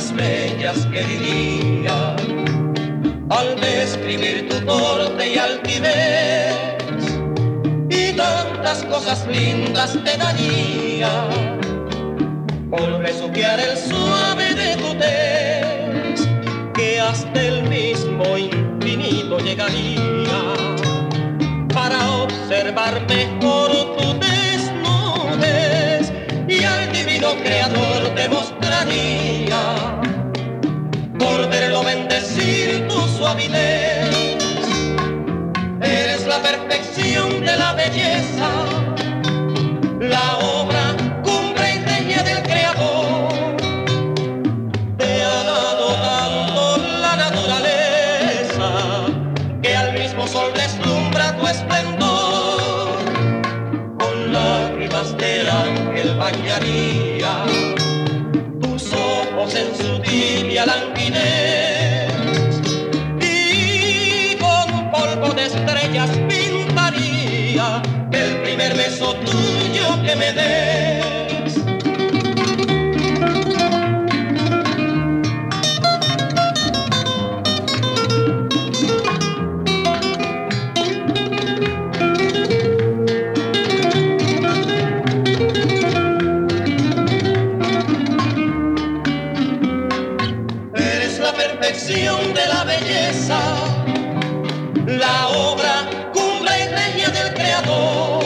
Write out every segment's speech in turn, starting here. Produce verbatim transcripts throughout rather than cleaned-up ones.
más bellas que diría al describir tu porte y altivez, y tantas cosas lindas te daría por besuquear el suave de tu tez, que hasta el mismo infinito llegaría para observar mejor tu desnudez, y al divino creador te mostraría por verlo bendecir tu suavidez. Eres la perfección de la belleza, la obra cumbre y regia del creador. Te ha dado tanto la naturaleza que al mismo sol deslumbra tu esplendor. Con lágrimas de ángel bañaría tus ojos en su tibia languidez, y con polvo de estrellas pintaría el primer beso tuyo que me des. De la belleza, la obra cumbre y regia del creador.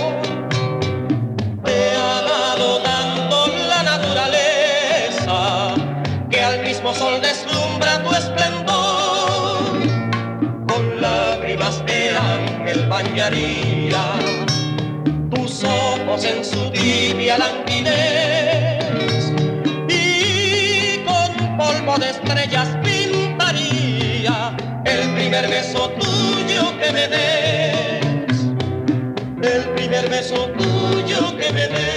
Te ha dado tanto la naturaleza que al mismo sol deslumbra tu esplendor. Con lágrimas de ángel bañaría tus ojos en su tibia languidez, y con polvo de estrellas el primer beso tuyo que me des, el primer beso tuyo que me des.